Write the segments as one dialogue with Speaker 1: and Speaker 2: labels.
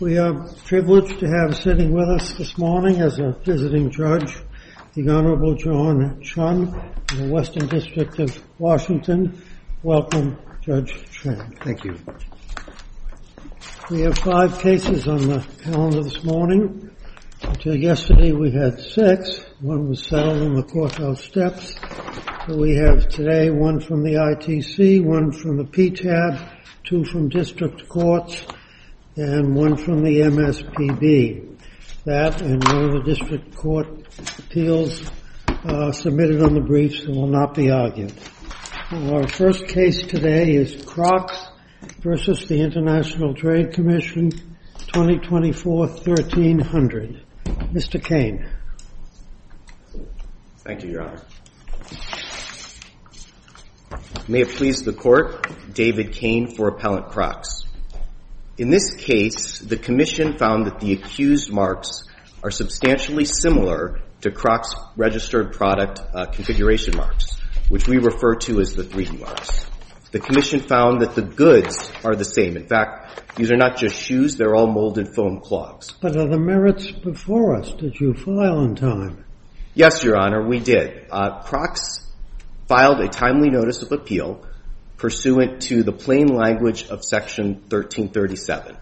Speaker 1: We are privileged to have sitting with us this morning as a visiting judge, the Honorable John Chun of the Western District of Washington. Welcome, Judge Chun.
Speaker 2: Thank you.
Speaker 1: We have 5 cases on the calendar this morning. Until yesterday we had 6. One was settled on the courthouse steps. So we have today 1 from the ITC, 1 from the PTAB, 2 from district courts, and 1 from the MSPB. That and 1 of the district court appeals submitted on the briefs and will not be argued. Our first case today is Crocs versus the International Trade Commission, 2024-1300. Mr. Kane.
Speaker 3: Thank you, Your Honor. May it please the Court, David Kane for Appellant Crocs. In this case, the Commission found that the accused marks are substantially similar to Crocs' registered product configuration marks, which we refer to as the 3D marks. The Commission found that the goods are the same. In fact, these are not just shoes, they're all molded foam clogs.
Speaker 1: But are the merits before us? Did you file in time?
Speaker 3: Yes, Your Honor, we did. Crocs filed a timely notice of appeal pursuant to the plain language of Section 1337,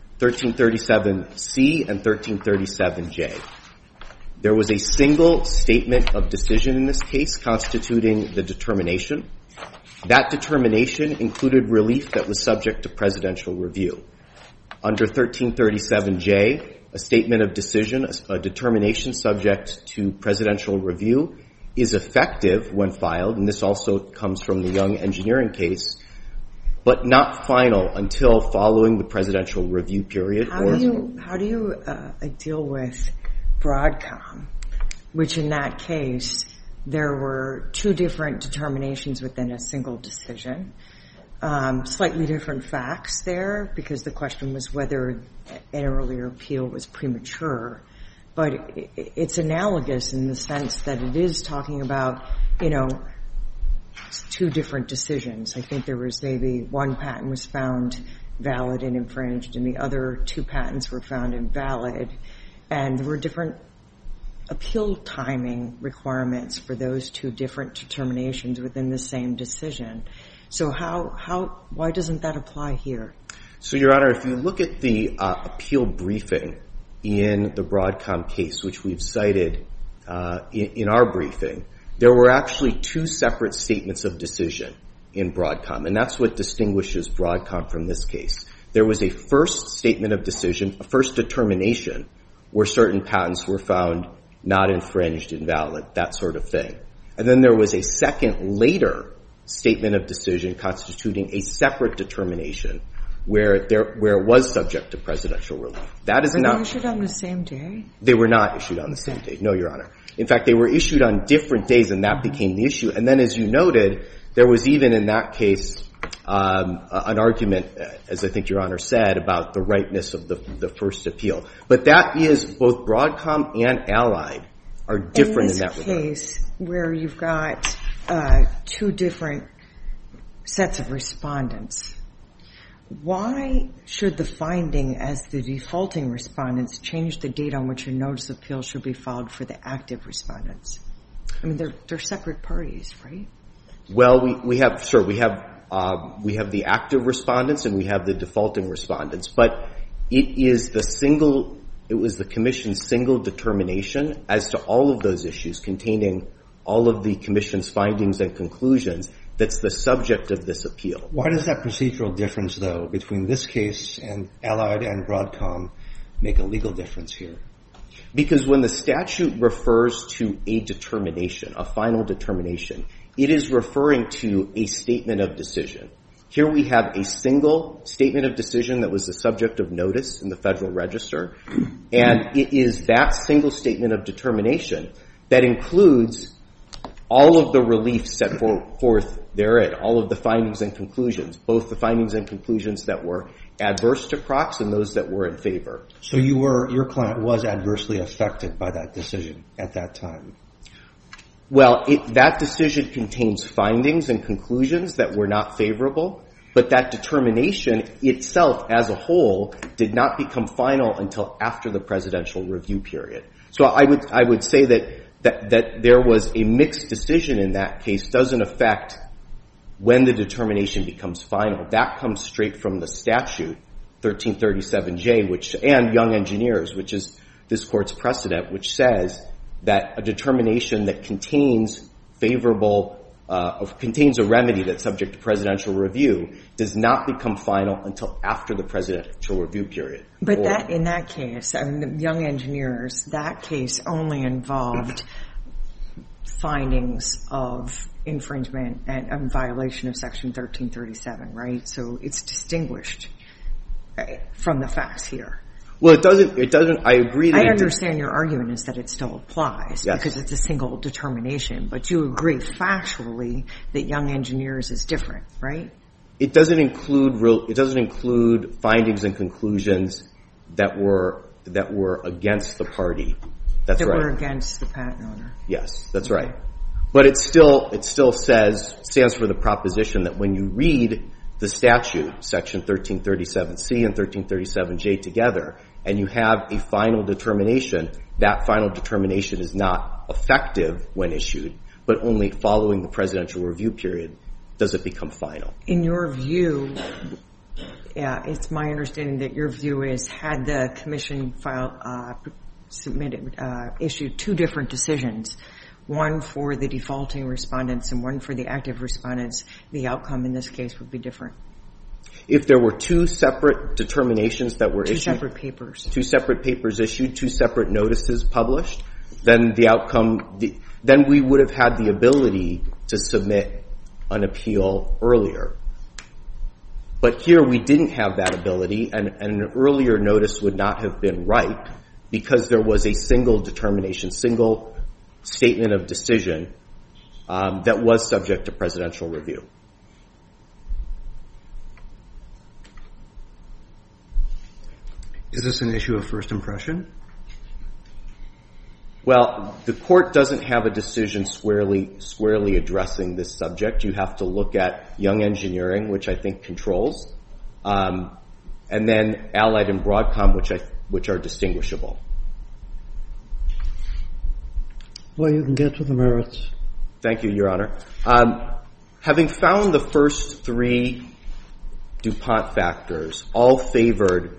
Speaker 3: 1337C and 1337J. There was a single statement of decision in this case constituting the determination. That determination included relief that was subject to presidential review. Under 1337J, a statement of decision, a determination subject to presidential review, is effective when filed, and this also comes from the Young Engineering case, but not final until following the presidential review period.
Speaker 4: How do you deal with Broadcom, which in that case there were 2 different determinations within a single decision, slightly different facts there because the question was whether an earlier appeal was premature. But it's analogous in the sense that it is talking about, 2 different decisions. I think there was maybe 1 patent was found valid and infringed, and the other 2 patents were found invalid. And there were different appeal timing requirements for those 2 different determinations within the same decision. So why doesn't that apply here?
Speaker 3: So, Your Honor, if you look at the appeal briefing in the Broadcom case, which we've cited in our briefing, there were actually 2 separate statements of decision in Broadcom, and that's what distinguishes Broadcom from this case. There was a first statement of decision, a first determination, where certain patents were found not infringed, invalid, that sort of thing. And then there was a second later statement of decision constituting a separate determination where it was subject to presidential relief. That is not.
Speaker 4: Were they issued on the same day?
Speaker 3: They were not issued on the same day. No, Your Honor. In fact, they were issued on different days, and that became the issue. And then, as you noted, there was even in that case an argument, as I think Your Honor said, about the rightness of the first appeal. But that is both Broadcom and Allied are different in that regard.
Speaker 4: In this case, where you've got 2 different sets of respondents, why should the finding as the defaulting respondents change the date on which a notice of appeal should be filed for the active respondents? I mean, they're separate parties, right?
Speaker 3: Well, we have the active respondents and we have the defaulting respondents, but it was the Commission's single determination as to all of those issues containing all of the Commission's findings and conclusions that's the subject of this appeal.
Speaker 2: Why does that procedural difference, though, between this case and Allied and Broadcom make a legal difference here?
Speaker 3: Because when the statute refers to a determination, a final determination, it is referring to a statement of decision. Here we have a single statement of decision that was the subject of notice in the Federal Register, and it is that single statement of determination that includes all of the relief set forth therein, all of the findings and conclusions, both the findings and conclusions that were adverse to Crocs and those that were in favor.
Speaker 2: So your client was adversely affected by that decision at that time?
Speaker 3: Well, that decision contains findings and conclusions that were not favorable, But that determination itself as a whole did not become final until after the presidential review period. So I would say that there was a mixed decision in that case doesn't affect when the determination becomes final. That comes straight from the statute, 1337J, and Young Engineers, which is this Court's precedent, which says that a determination that contains contains a remedy that's subject to presidential review does not become final until after the presidential review period.
Speaker 4: But in that case, the Young Engineers, that case only involved findings of infringement and violation of Section 1337, right? So it's distinguished from the facts here.
Speaker 3: Well, it doesn't, I agree that
Speaker 4: I understand your argument is that it still applies because it's a single determination, but you agree factually that Young Engineers is different, right?
Speaker 3: It doesn't include findings and conclusions that were against the party. That's right. That
Speaker 4: were against the patent owner.
Speaker 3: Yes, that's right. But it still stands for the proposition that when you read the statute, Section 1337C and 1337J together, and you have a final determination, that final determination is not effective when issued, but only following the presidential review period does it become final.
Speaker 4: In your view, it's my understanding that your view is had the commission issued two different decisions, one for the defaulting respondents and one for the active respondents, the outcome in this case would be different.
Speaker 3: If there were two separate determinations that were issued, two separate papers issued, two separate notices published, then the outcome, then we would have had the ability to submit an appeal earlier. But here we didn't have that ability, and an earlier notice would not have been right because there was a single determination, single statement of decision that was subject to presidential review.
Speaker 2: Is this an issue of first impression?
Speaker 3: Well, the Court doesn't have a decision squarely addressing this subject. You have to look at Young Engineering, which I think controls, and then Allied and Broadcom, which are distinguishable.
Speaker 1: Well, you can get to the merits.
Speaker 3: Thank you, Your Honor. Having found the first three DuPont factors all favored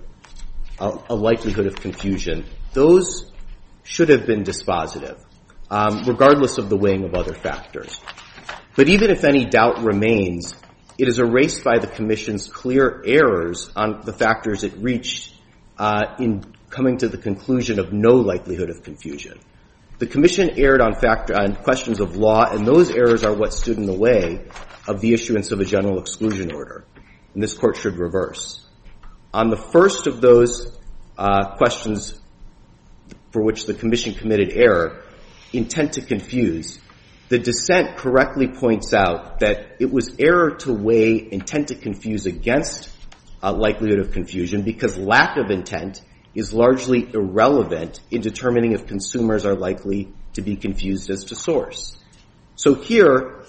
Speaker 3: a likelihood of confusion, those should have been dispositive, regardless of the weighing of other factors. But even if any doubt remains, it is erased by the Commission's clear errors on the factors it reached in coming to the conclusion of no likelihood of confusion. The Commission erred on questions of law, and those errors are what stood in the way of the issuance of a general exclusion order. And this Court should reverse. On the first of those questions for which the Commission committed error, intent to confuse, the dissent correctly points out that it was error to weigh intent to confuse against likelihood of confusion because lack of intent is largely irrelevant in determining if consumers are likely to be confused as to source. So here,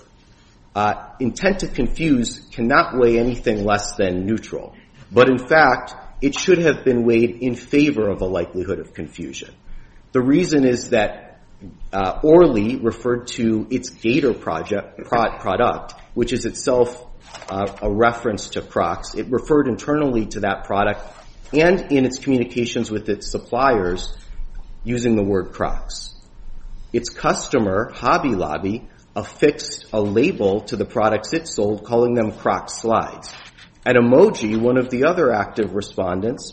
Speaker 3: intent to confuse cannot weigh anything less than neutral. But in fact, it should have been weighed in favor of a likelihood of confusion. The reason is that Orly referred to its Gator product, which is itself a reference to Crocs. It referred internally to that product and in its communications with its suppliers using the word Crocs. Its customer, Hobby Lobby, affixed a label to the products it sold calling them Crocs slides. And Emoji, one of the other active respondents,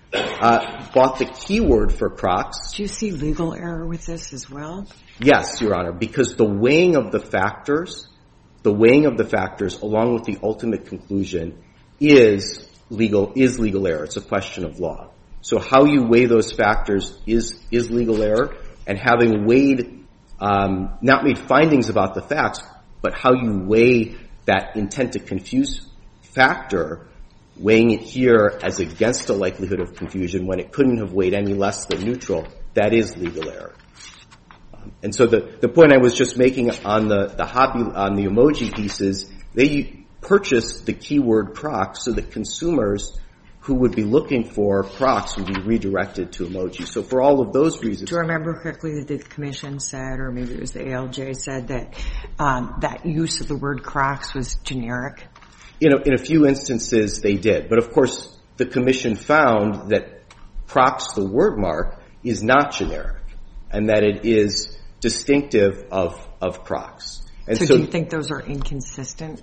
Speaker 3: bought the keyword for Crocs.
Speaker 4: Do you see legal error with this as well?
Speaker 3: Yes, Your Honor, because the weighing of the factors along with the ultimate conclusion is legal error. It's a question of law. So how you weigh those factors is legal error, and having weighed, not made findings about the facts, but how you weigh that intent to confuse factor, weighing it here as against a likelihood of confusion when it couldn't have weighed any less than neutral, that is legal error. And so the point I was just making on the Emoji pieces, purchased the keyword Crocs so that consumers who would be looking for Crocs would be redirected to emoji. So for all of those reasons...
Speaker 4: Do you remember correctly that the Commission said, or maybe it was the ALJ said, that that use of the word Crocs was generic?
Speaker 3: In a few instances, they did. But, of course, the Commission found that Crocs, the word mark, is not generic, and that it is distinctive of Crocs. And
Speaker 4: so do you think those are inconsistent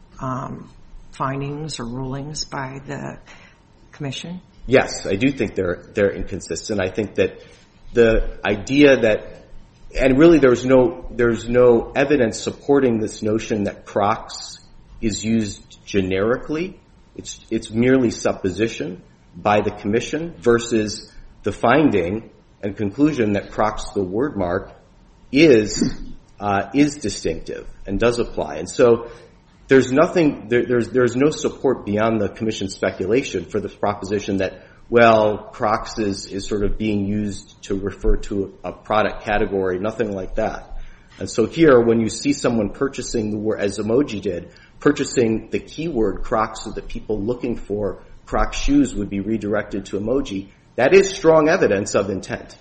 Speaker 4: findings or rulings by the Commission?
Speaker 3: Yes, I do think they're inconsistent. I think that the idea that, and really there's no evidence supporting this notion that Crocs is used generically. It's merely supposition by the Commission versus the finding and conclusion that Crocs, the word mark, is distinctive and does apply. And so there's no support beyond the Commission's speculation for this proposition that, well, Crocs is sort of being used to refer to a product category, nothing like that. And so here, when you see someone purchasing the word, as Emoji did, purchasing the keyword Crocs so that people looking for Crocs shoes would be redirected to Emoji, that is strong evidence of intent.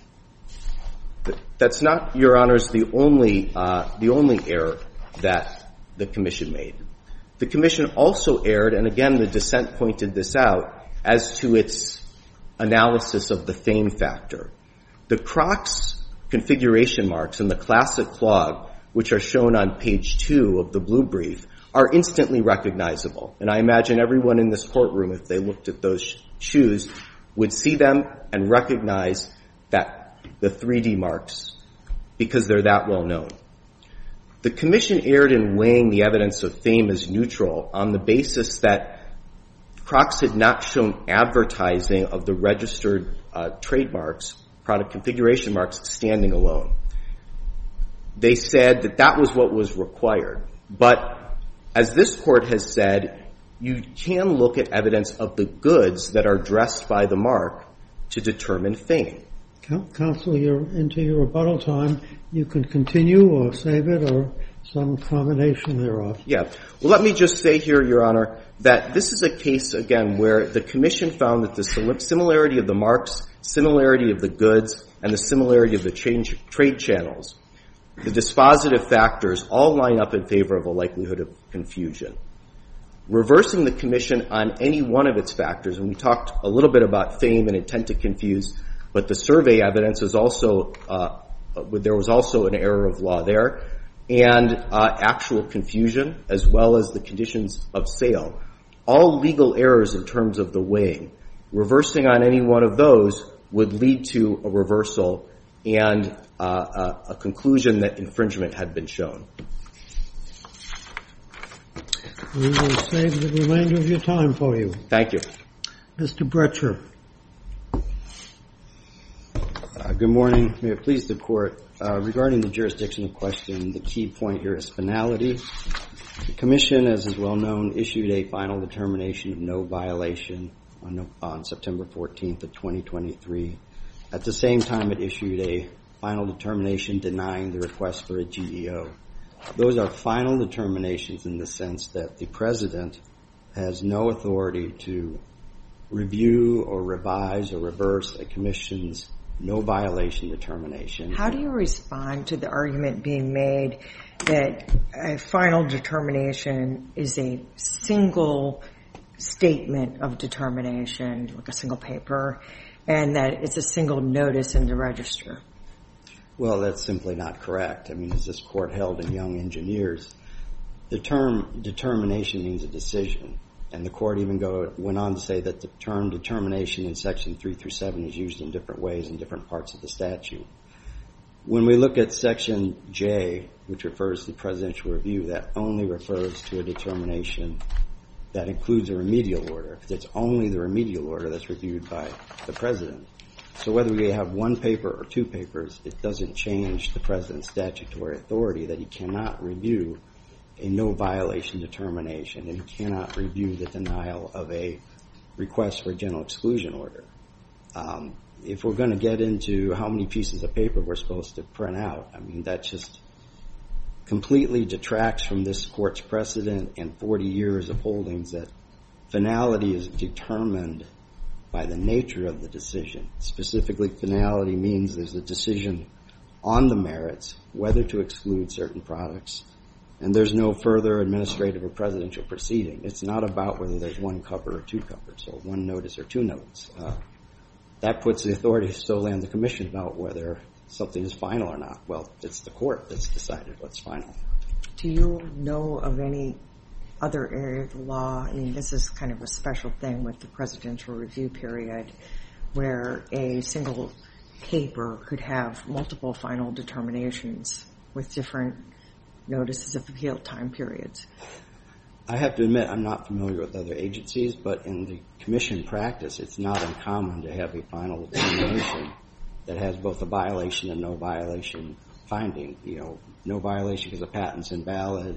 Speaker 3: That's not, Your Honors, the only error that the Commission made. The Commission also erred, and again the dissent pointed this out, as to its analysis of the fame factor. The Crocs configuration marks in the classic clog, which are shown on page 2 of the blue brief, are instantly recognizable. And I imagine everyone in this courtroom, if they looked at those shoes, would see them and recognize that the 3D marks because they're that well known. The Commission erred in weighing the evidence of fame as neutral on the basis that Crocs had not shown advertising of the registered trademarks, product configuration marks, standing alone. They said that that was what was required. But as this Court has said, you can look at evidence of the goods that are dressed by the mark to determine fame.
Speaker 1: Counsel, you're into your rebuttal time. You can continue or save it or some combination thereof.
Speaker 3: Yeah. Well, let me just say here, Your Honor, that this is a case, again, where the Commission found that the similarity of the marks, similarity of the goods, and the similarity of the trade channels, the dispositive factors, all line up in favor of a likelihood of confusion. Reversing the Commission on any one of its factors, and we talked a little bit about fame and intent to confuse, but the survey evidence is also, there was also an error of law there, and actual confusion, as well as the conditions of sale. All legal errors in terms of the weighing. Reversing on any one of those would lead to a reversal and a conclusion that infringement had been shown.
Speaker 1: We will save the remainder of your time for you.
Speaker 3: Thank you.
Speaker 1: Mr. Bretcher.
Speaker 5: Good morning. May it please the Court. Regarding the jurisdictional question, the key point here is finality. The Commission, as is well known, issued a final determination of no violation on September 14th of 2023. At the same time, it issued a final determination denying the request for a GEO. Those are final determinations in the sense that the President has no authority to review or revise or reverse a Commission's no violation determination.
Speaker 4: How do you respond to the argument being made that a final determination is a single statement of determination, like a single paper, and that it's a single notice in the register?
Speaker 5: Well, that's simply not correct. I mean, as this Court held in Young Engineers, the term determination means a decision. And the Court even went on to say that the term determination in Section 3 through 7 is used in different ways in different parts of the statute. When we look at Section J, which refers to the presidential review, that only refers to a determination that includes a remedial order, because it's only the remedial order that's reviewed by the President. So whether we have one paper or two papers, it doesn't change the President's statutory authority that he cannot review a no violation determination, and he cannot review the denial of a request for a general exclusion order. If we're going to get into how many pieces of paper we're supposed to print out, I mean, that's just completely detracts from this court's precedent and 40 years of holdings that finality is determined by the nature of the decision. Specifically, finality means there's a decision on the merits, whether to exclude certain products, and there's no further administrative or presidential proceeding. It's not about whether there's one cover or two covers, or one notice or two notes. That puts the authority solely on the commission about whether something is final or not. Well, it's the court that's decided what's final.
Speaker 4: Do you know of any other area of the law? I mean, this is kind of a special thing with the presidential review period, where a single paper could have multiple final determinations with different notices of appeal time periods.
Speaker 5: I have to admit I'm not familiar with other agencies, but in the commission practice, it's not uncommon to have a final determination that has both a violation and no violation finding. No violation because a patent's invalid,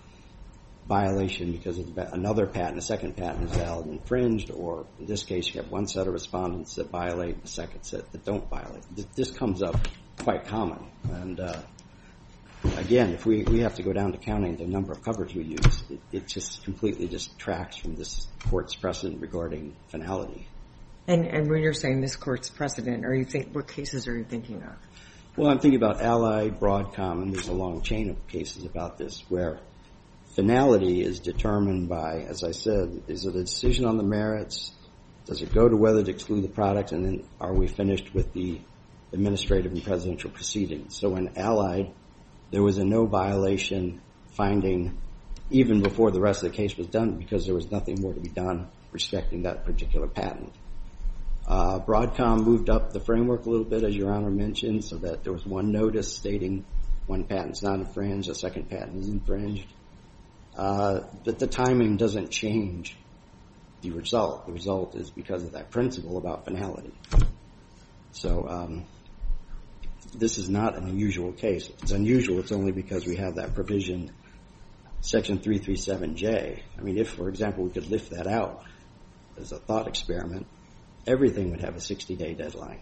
Speaker 5: violation because of another patent, a second patent is valid and infringed, or in this case you have one set of respondents that violate, a second set that don't violate. This comes up quite common. And again, if we have to go down to counting the number of covers we use, it just completely distracts from this court's precedent regarding finality.
Speaker 4: And when you're saying this court's precedent, what cases are you thinking of?
Speaker 5: Well, I'm thinking about Allied, Broadcom, and there's a long chain of cases about this where finality is determined by, as I said, is it a decision on the merits? Does it go to whether to exclude the product? And then are we finished with the administrative and presidential proceedings? So in Allied, there was a no violation finding even before the rest of the case was done because there was nothing more to be done respecting that particular patent. Broadcom moved up the framework a little bit, as Your Honor mentioned, so that there was one notice stating one patent's not infringed, a second patent is infringed. But the timing doesn't change the result. The result is because of that principle about finality. So this is not an unusual case. If it's unusual, it's only because we have that provision, Section 337J. I mean, if, for example, we could lift that out as a thought experiment, everything would have a 60-day deadline.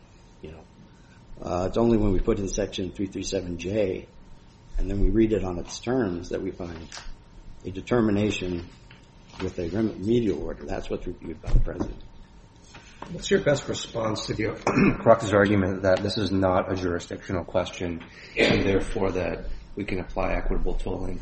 Speaker 5: It's only when we put in Section 337J and then we read it on its terms that we find a determination with a remedial order. That's what's reviewed by the President.
Speaker 2: What's your best response to the Crux's argument that this is not a jurisdictional question and therefore that we can apply equitable tolling?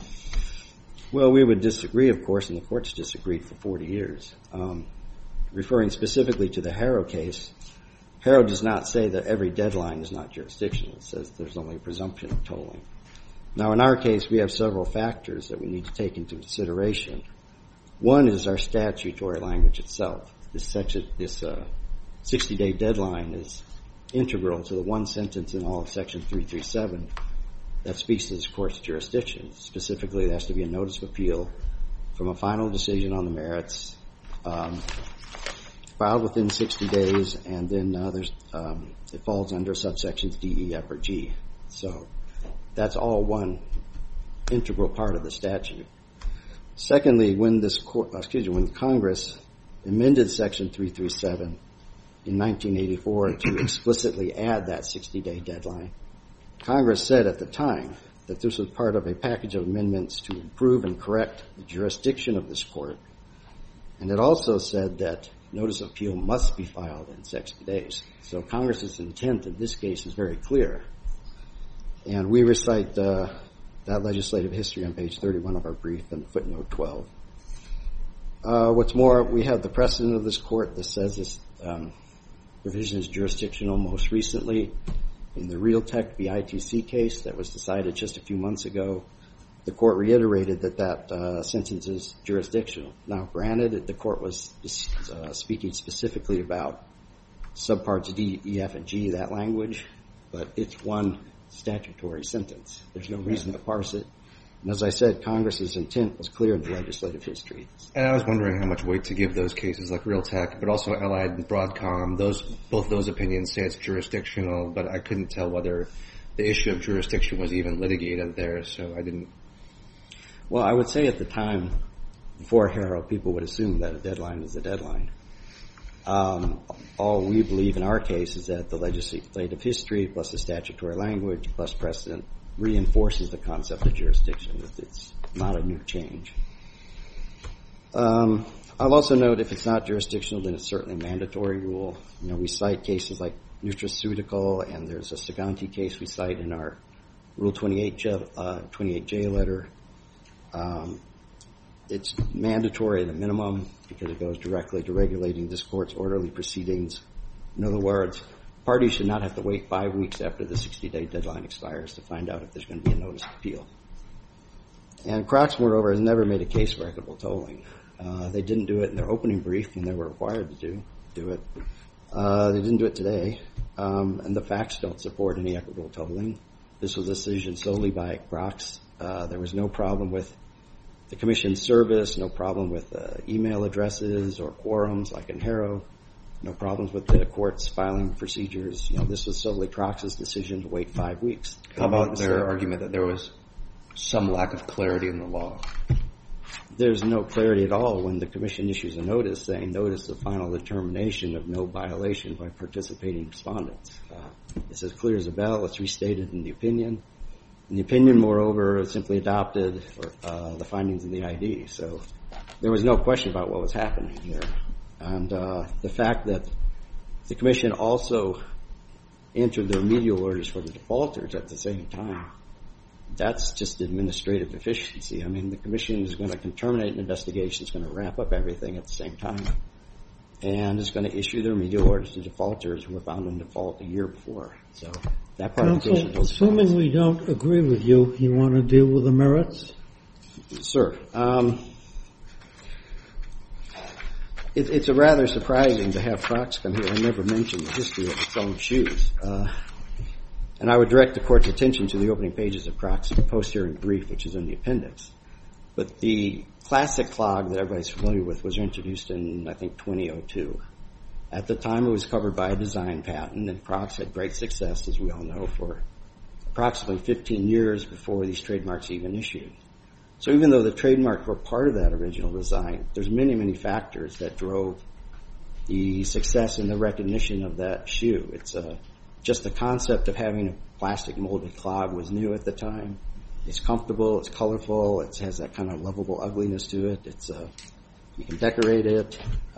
Speaker 5: Well, we would disagree, of course, and the court's disagreed for 40 years. Referring specifically to the Harrow case, Harrow does not say that every deadline is not jurisdictional. It says there's only a presumption of tolling. Now, in our case, we have several factors that we need to take into consideration. One is our statutory language itself. This 60-day deadline is integral to the one sentence in all of Section 337 that speaks to this court's jurisdiction. Specifically, there has to be a notice of appeal from a final decision on the merits, filed within 60 days, and then it falls under subsections D, E, F, or G. So that's all one integral part of the statute. Secondly, when Congress amended Section 337 in 1984 to explicitly add that 60-day deadline, Congress said at the time that this was part of a package of amendments to improve and correct the jurisdiction of this court. And it also said that notice of appeal must be filed in 60 days. So Congress's intent in this case is very clear. And we recite that legislative history on page 31 of our brief and footnote 12. What's more, we have the precedent of this court that says this provision is jurisdictional. Most recently, in the Realtek v. ITC case that was decided just a few months ago, the court reiterated that sentence is jurisdictional. Now, granted, the court was speaking specifically about subparts D, E, F, and G, that language, but it's one statutory sentence. There's no reason to parse it. And as I said, Congress's intent was clear in the legislative history.
Speaker 2: And I was wondering how much weight to give those cases like Realtek, but also Allied and Broadcom. Both those opinions say it's jurisdictional, but I couldn't tell whether the issue of jurisdiction was even litigated there, so I didn't.
Speaker 5: Well, I would say at the time, before Harrow, people would assume that a deadline is a deadline. All we believe in our case is that the legislative history plus the statutory language plus precedent reinforces the concept of jurisdiction. It's not a new change. I'll also note if it's not jurisdictional, then it's certainly a mandatory rule. We cite cases like Nutraceutical, and there's a Saganti case we cite in our Rule 28J letter. It's mandatory at a minimum because it goes directly to regulating this court's orderly proceedings. In other words, parties should not have to wait 5 weeks after the 60-day deadline expires to find out if there's going to be a notice of appeal. And Crocs, moreover, has never made a case for equitable tolling. They didn't do it in their opening brief when they were required to do it. They didn't do it today, and the facts don't support any equitable tolling. This was a decision solely by Crocs. There was no problem with the Commission's service, no problem with email addresses or quorums like in Harrow, no problems with the court's filing procedures. This was solely Crocs' decision to wait 5 weeks.
Speaker 2: How about their argument that there was some lack of clarity in the law?
Speaker 5: There's no clarity at all when the Commission issues a notice saying notice of final determination of no violation by participating respondents. It's as clear as a bell. It's restated in the opinion. And the opinion, moreover, simply adopted the findings in the ID. So there was no question about what was happening here. And the fact that the Commission also entered the remedial orders for the defaulters at the same time, that's just administrative efficiency. I mean, the Commission is going to terminate an investigation, it's going to wrap up everything at the same time, and it's going to issue the remedial orders to defaulters who were found in default a year before. So that part of the case.
Speaker 1: Counsel, assuming we don't agree with you, you want to deal with the merits?
Speaker 5: Sir, it's a rather surprising to have Crocs come here and never mention the history of its own shoes. And I would direct the Court's attention to the opening pages of Crocs' post-hearing brief, which is in the appendix. But the classic clog that everybody's familiar with was introduced in, I think, 2002. At the time, it was covered by a design patent, and Crocs had great success, as we all know, for approximately 15 years before these trademarks even issued. So even though the trademarks were part of that original design, there's many, many factors that drove the success and the recognition of that shoe. It's just the concept of having a plastic molded clog was new at the time. It's comfortable, it's colorful, it has that kind of lovable ugliness to it. You can decorate it.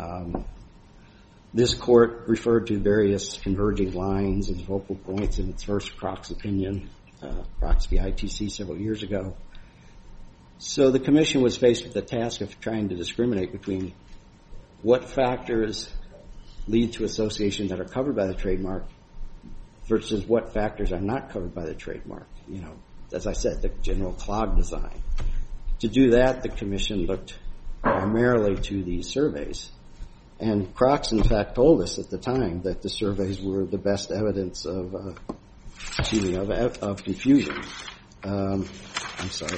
Speaker 5: This court referred to various converging lines and focal points in its first Crocs opinion, Crocs v. ITC several years ago. So the Commission was faced with the task of trying to discriminate between what factors lead to association that are covered by the trademark versus what factors are not covered by the trademark. As I said, the general clog design. To do that, the Commission looked primarily to these surveys. And Crocs, in fact, told us at the time that the surveys were the best evidence of confusion. I'm sorry.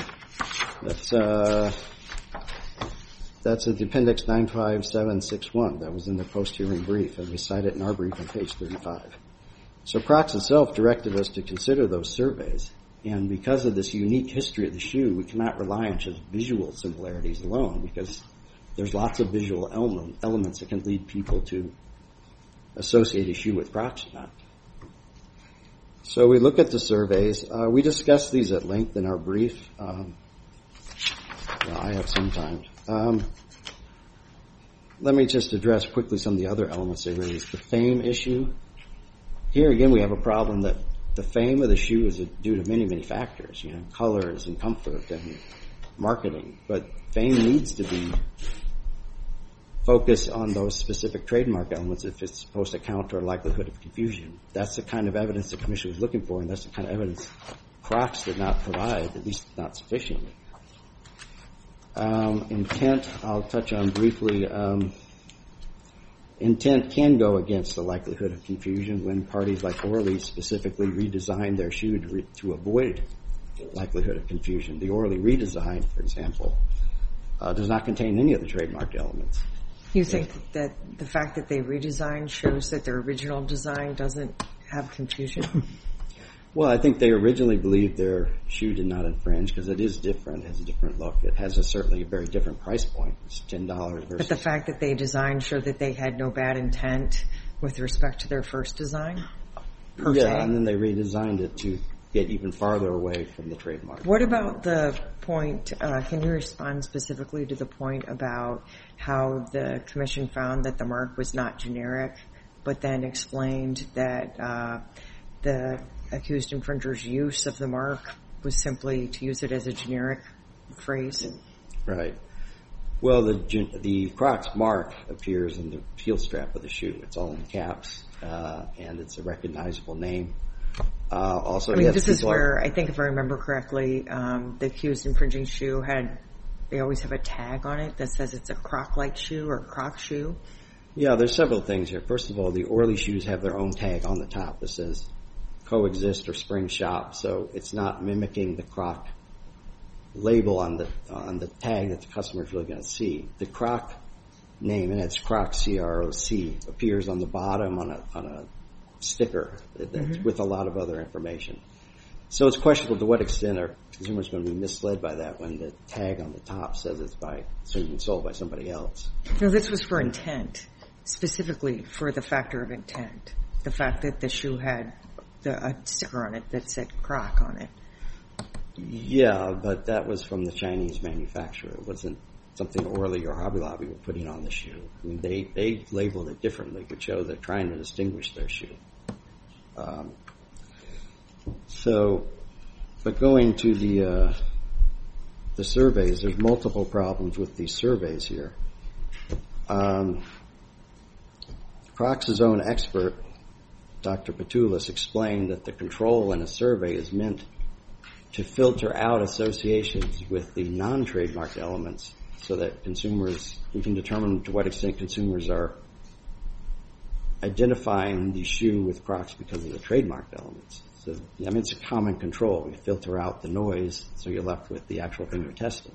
Speaker 5: That's at the Appendix 95761. That was in the post-hearing brief, and we cite it in our brief on page 35. So Crocs itself directed us to consider those surveys, and because of this unique history of the shoe, we cannot rely on just visual similarities alone, because there's lots of visual elements that can lead people to associate a shoe with Crocs or not. So we look at the surveys. We discussed these at length in our brief. I have some time. Let me just address quickly some of the other elements they raised. The fame issue. Here again, we have a problem that the fame of the shoe is due to many, many factors, colors and comfort and marketing. But fame needs to be focused on those specific trademark elements if it's supposed to counter a likelihood of confusion. That's the kind of evidence the Commission was looking for, and that's the kind of evidence Crocs did not provide, at least not sufficiently. Intent, I'll touch on briefly. Intent can go against the likelihood of confusion when parties like Orly specifically redesign their shoe to avoid likelihood of confusion. The Orly redesign, for example, does not contain any of the trademarked elements.
Speaker 4: You think that the fact that they redesigned shows that their original design doesn't have confusion?
Speaker 5: Well, I think they originally believed their shoe did not infringe because it is different. It has a different look. It has certainly a very different price point. It's $10 versus...
Speaker 4: But the fact that they designed showed that they had no bad intent with respect to their first design?
Speaker 5: Yeah, and then they redesigned it to get even farther away from the trademark.
Speaker 4: What about the point, can you respond specifically to the point about how the commission found that the mark was not generic, but then explained that the accused infringer's use of the mark was simply to use it as a generic phrase?
Speaker 5: Right. Well, the Crocs mark appears in the heel strap of the shoe. It's all in caps, and it's a recognizable name. Also,
Speaker 4: I mean, this is where, I think if I remember correctly, the accused infringing shoe they always have a tag on it that says it's a Croc-like shoe or Croc shoe.
Speaker 5: Yeah, there's several things here. First of all, the Orly shoes have their own tag on the top that says coexist or spring shop, so it's not mimicking the Croc label on the tag that the customer is really going to see. The Croc name, and it's Croc, C-R-O-C, appears on the bottom on a sticker with a lot of other information. So it's questionable to what extent are consumers going to be misled by that when the tag on the top says it's being sold by somebody else.
Speaker 4: No, this was for intent, specifically for the factor of intent. The fact that the shoe had a sticker on it that said Croc on it.
Speaker 5: Yeah, but that was from the Chinese manufacturer. It wasn't something Orly or Hobby Lobby were putting on the shoe. I mean, they labeled it differently, which shows they're trying to distinguish their shoe. But going to the surveys, there's multiple problems with these surveys here. Crocs' own expert, Dr. Petoulis, explained that the control in a survey is meant to filter out associations with the non-trademark elements so that we can determine to what extent consumers are identifying the shoe with Crocs because of the trademarked elements. So, I mean, it's a common control. You filter out the noise so you're left with the actual thing you're testing.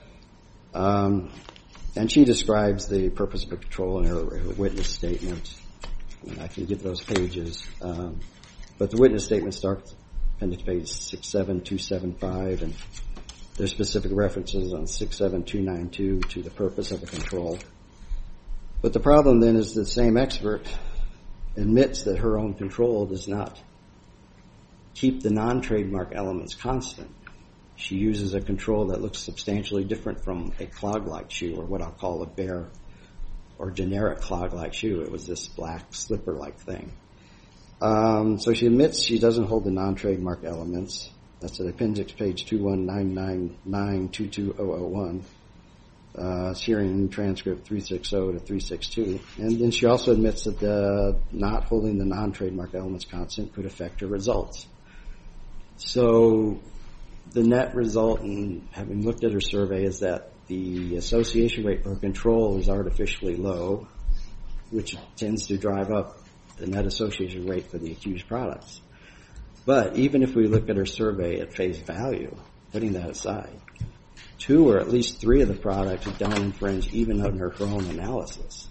Speaker 5: And she describes the purpose of a control in her witness statement. And I can give those pages. But the witness statement starts appendix page 67275, and there's specific references on 67292 to the purpose of a control. But the problem then is the same expert admits that her own control does not keep the non-trademark elements constant. She uses a control that looks substantially different from a clog-like shoe, or what I'll call a bare or generic clog-like shoe. It was this black slipper-like thing. So she admits she doesn't hold the non-trademark elements. That's at appendix page 21999220001. It's hearing transcript 360 to 362. And then she also admits that not holding the non-trademark elements constant could affect her results. So the net result, in having looked at her survey, is that the association rate for control is artificially low, which tends to drive up the net association rate for the accused products. But even if we look at her survey at face value, putting that aside, 2 or at least 3 of the products don't infringe even under her own analysis.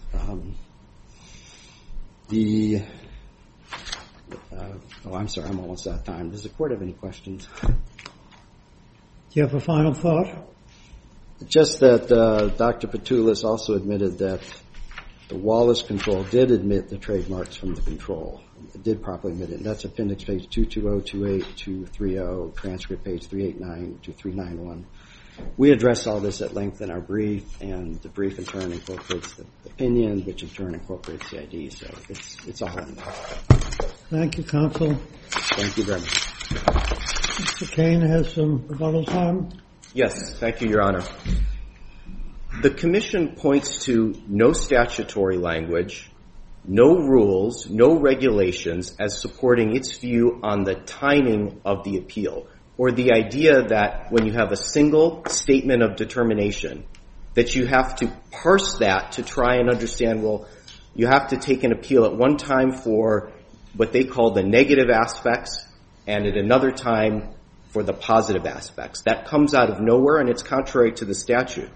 Speaker 5: I'm sorry, I'm almost out of time. Does the court have any questions?
Speaker 1: Do you have a final thought?
Speaker 5: Just that Dr. Petoulis also admitted that the Wallace control did admit the trademarks from the control. It did properly admit it. And that's appendix page 22028-230, transcript page 389-391. We address all this at length in our brief, and the brief in turn incorporates the opinion, which in turn incorporates the ID. So it's all in there.
Speaker 1: Thank you, counsel.
Speaker 5: Thank you very much.
Speaker 1: Mr. Kane has some rebuttal time.
Speaker 3: Yes, thank you, Your Honor. The Commission points to no statutory language, no rules, no regulations as supporting its view on the timing of the appeal, or the idea that when you have a single statement of determination, that you have to parse that to try and understand, well, you have to take an appeal at one time for what they call the negative aspects and at another time for the positive aspects. That comes out of nowhere, and it's contrary to the statute.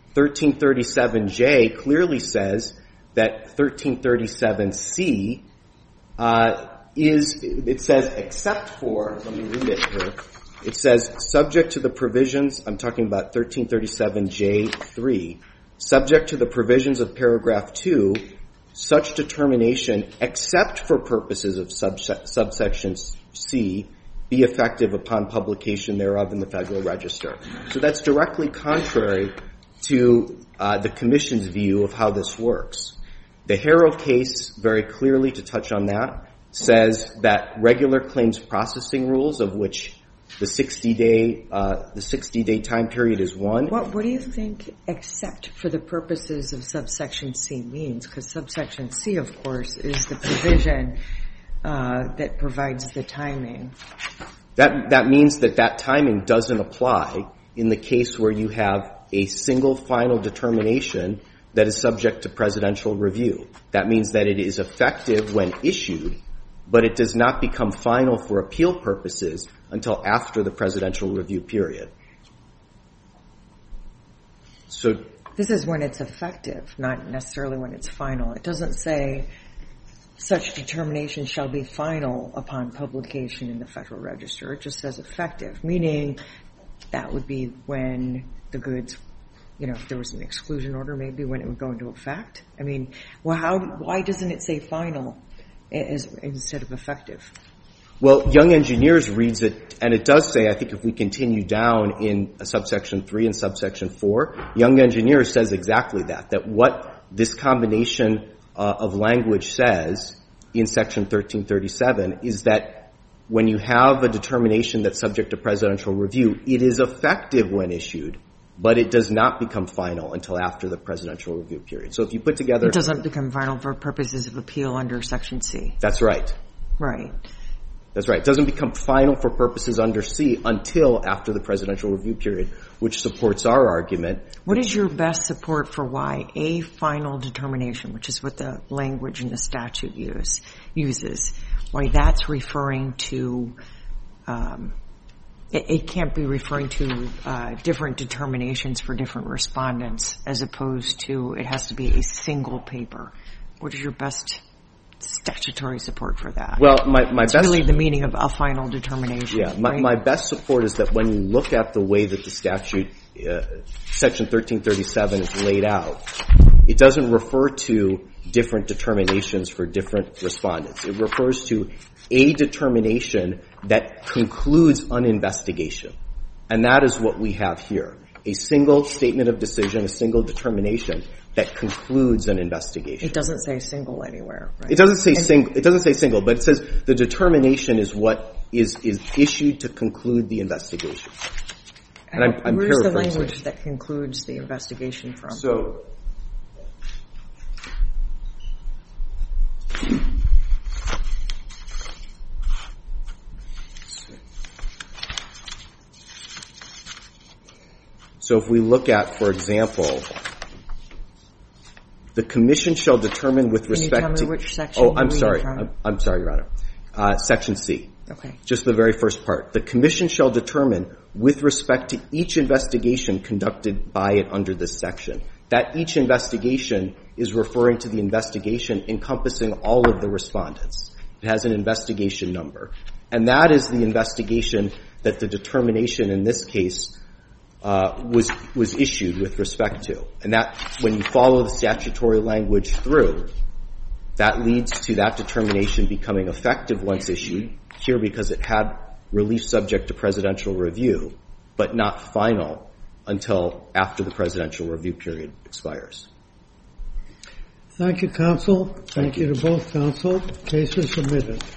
Speaker 3: 1337J clearly says that 1337C it says except for, let me read it here, it says subject to the provisions, I'm talking about 1337J3, subject to the provisions of paragraph 2, such determination except for purposes of subsection C be effective upon publication thereof in the Federal Register. So that's directly contrary to the Commission's view of how this works. The Harrow case, very clearly to touch on that, says that regular claims processing rules, of which the 60-day time period is one.
Speaker 4: What do you think except for the purposes of subsection C means? Because subsection C, of course, is the provision that provides the timing.
Speaker 3: That means that timing doesn't apply in the case where you have a single final determination that is subject to presidential review. That means that it is effective when issued, but it does not become final for appeal purposes until after the presidential review period. So
Speaker 4: this is when it's effective, not necessarily when it's final. It doesn't say such determination shall be final upon publication in the Federal Register. It just says effective, meaning that would be when the goods, if there was an exclusion order, maybe when it would go into effect. I mean, why doesn't it say final instead of effective?
Speaker 3: Well, Young Engineers reads it, and it does say, I think if we continue down in subsection 3 and subsection 4, Young Engineers says exactly that what this combination of language says in section 1337 is that when you have a determination that's subject to presidential review, it is effective when issued, but it does not become final until after the presidential review period. So if you put together...
Speaker 4: It doesn't become final for purposes of appeal under section C.
Speaker 3: That's right.
Speaker 4: Right.
Speaker 3: That's right. It doesn't become final for purposes under C until after the presidential review period, which supports our argument.
Speaker 4: What is your best support for why a final determination, which is what the language in the statute uses, why that's referring to, it can't be referring to different determinations for different respondents as opposed to it has to be a single paper? What is your best statutory support for that?
Speaker 3: Well, my
Speaker 4: it's
Speaker 3: best...
Speaker 4: really the meaning of a final determination.
Speaker 3: Yeah,
Speaker 4: right?
Speaker 3: my best support is that when you look at the way that the statute, section 1337 is laid out, it doesn't refer to different determinations for different respondents. It refers to a determination that concludes an investigation. And that is what we have here. A single statement of decision, a single determination that concludes an investigation.
Speaker 4: It doesn't say single anywhere, right?
Speaker 3: It doesn't say single, but it says the determination is what is issued to conclude the investigation. And I'm
Speaker 4: where's the
Speaker 3: paraphrasing.
Speaker 4: language that concludes the investigation from?
Speaker 3: So if we look at, for example, the Commission shall determine with respect to...
Speaker 4: Can you tell me which section
Speaker 3: Oh, I'm
Speaker 4: you're
Speaker 3: sorry.
Speaker 4: reading from?
Speaker 3: I'm sorry, Your Honor. Section C.
Speaker 4: Okay.
Speaker 3: Just the very first part. The Commission shall determine with respect to each investigation conducted by it under this section. That each investigation is referring to the investigation encompassing all of the respondents. It has an investigation number. And that is the investigation that the determination in this case was issued with respect to. And that, when you follow the statutory language through, that leads to that determination becoming effective once issued, here because it had relief subject to presidential review, but not final until after the presidential review period expires.
Speaker 1: Thank you, counsel. Thank you to both counsel. Case is submitted.